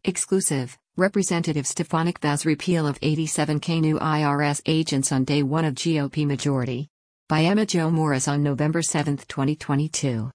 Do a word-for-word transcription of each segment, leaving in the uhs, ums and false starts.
Exclusive, Representative Stefanik vows repeal of eighty-seven K new I R S agents on day one of G O P majority. By Emma Jo Morris on November seventh, twenty twenty-two.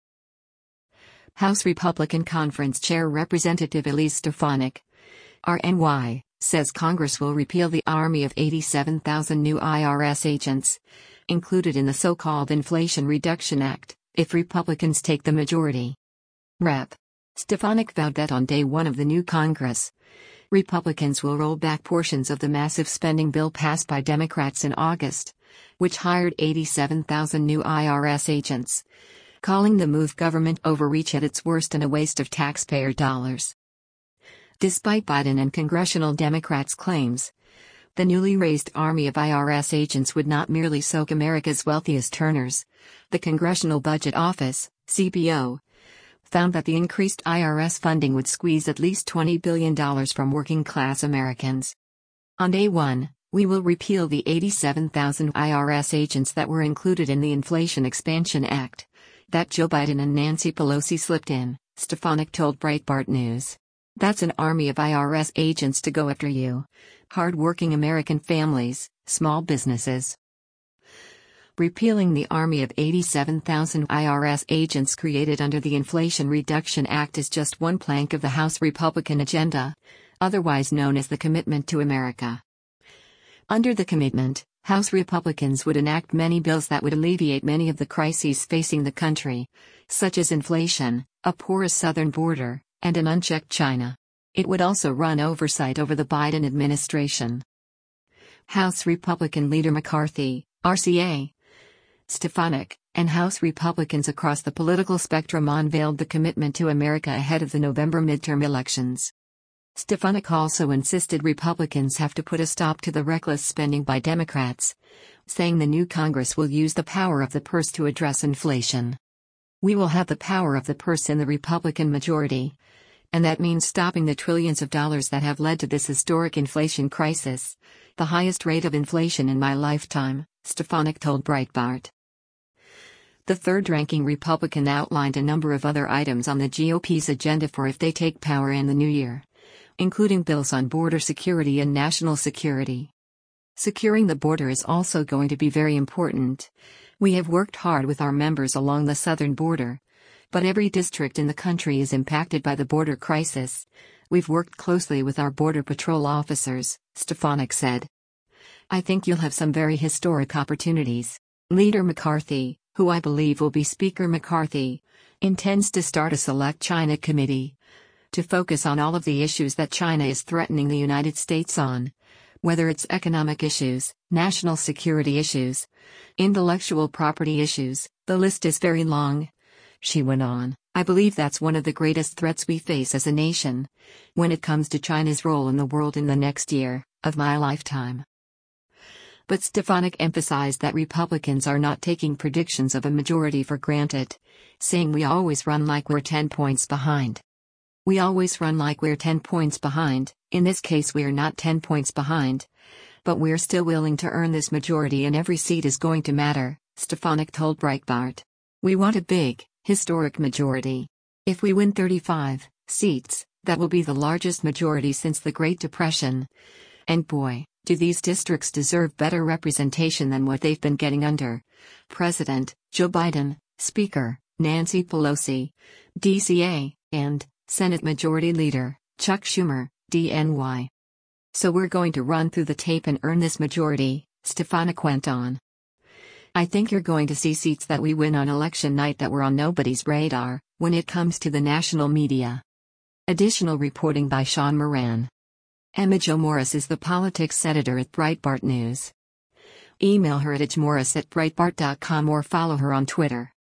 House Republican Conference Chair Representative Elise Stefanik, R N Y, says Congress will repeal the army of eighty-seven thousand new I R S agents, included in the so-called Inflation Reduction Act, if Republicans take the majority. Rep. Stefanik vowed that on day one of the new Congress, Republicans will roll back portions of the massive spending bill passed by Democrats in August, which hired eighty-seven thousand new I R S agents, calling the move government overreach at its worst and a waste of taxpayer dollars. Despite Biden and congressional Democrats' claims, the newly raised army of I R S agents would not merely soak America's wealthiest earners. The Congressional Budget Office, C B O, found that the increased I R S funding would squeeze at least twenty billion dollars from working-class Americans. On day one, we will repeal the eighty-seven thousand I R S agents that were included in the Inflation Expansion Act that Joe Biden and Nancy Pelosi slipped in, Stefanik told Breitbart News. That's an army of I R S agents to go after you, hard-working American families, small businesses. Repealing the army of eighty-seven thousand I R S agents created under the Inflation Reduction Act is just one plank of the House Republican agenda, otherwise known as the Commitment to America. Under the commitment, House Republicans would enact many bills that would alleviate many of the crises facing the country, such as inflation, a porous southern border, and an unchecked China. It would also run oversight over the Biden administration. House Republican Leader McCarthy, R C A, Stefanik, and House Republicans across the political spectrum unveiled the Commitment to America ahead of the November midterm elections. Stefanik also insisted Republicans have to put a stop to the reckless spending by Democrats, saying the new Congress will use the power of the purse to address inflation. We will have the power of the purse in the Republican majority, and that means stopping the trillions of dollars that have led to this historic inflation crisis, the highest rate of inflation in my lifetime, Stefanik told Breitbart. The third-ranking Republican outlined a number of other items on the G O P's agenda for if they take power in the new year, including bills on border security and national security. Securing the border is also going to be very important. We have worked hard with our members along the southern border, but every district in the country is impacted by the border crisis. We've worked closely with our Border Patrol officers, Stefanik said. I think you'll have some very historic opportunities. Leader McCarthy, who I believe will be Speaker McCarthy, intends to start a Select China Committee to focus on all of the issues that China is threatening the United States on, whether it's economic issues, national security issues, intellectual property issues. The list is very long. She went on, I believe that's one of the greatest threats we face as a nation, when it comes to China's role in the world in the next year of my lifetime. But Stefanik emphasized that Republicans are not taking predictions of a majority for granted, saying we always run like we're ten points behind. We always run like we're ten points behind. In this case we're not ten points behind, but we're still willing to earn this majority and every seat is going to matter, Stefanik told Breitbart. We want a big, historic majority. If we win thirty-five seats, that will be the largest majority since the Great Depression. And boy, do these districts deserve better representation than what they've been getting under President Joe Biden, Speaker Nancy Pelosi, D C A, and Senate Majority Leader Chuck Schumer, D N Y. So we're going to run through the tape and earn this majority, Stefanik went on. I think you're going to see seats that we win on election night that were on nobody's radar when it comes to the national media. Additional reporting by Sean Moran. Emma Jo Morris is the politics editor at Breitbart News. Email her at morris at breitbart dot com or follow her on Twitter.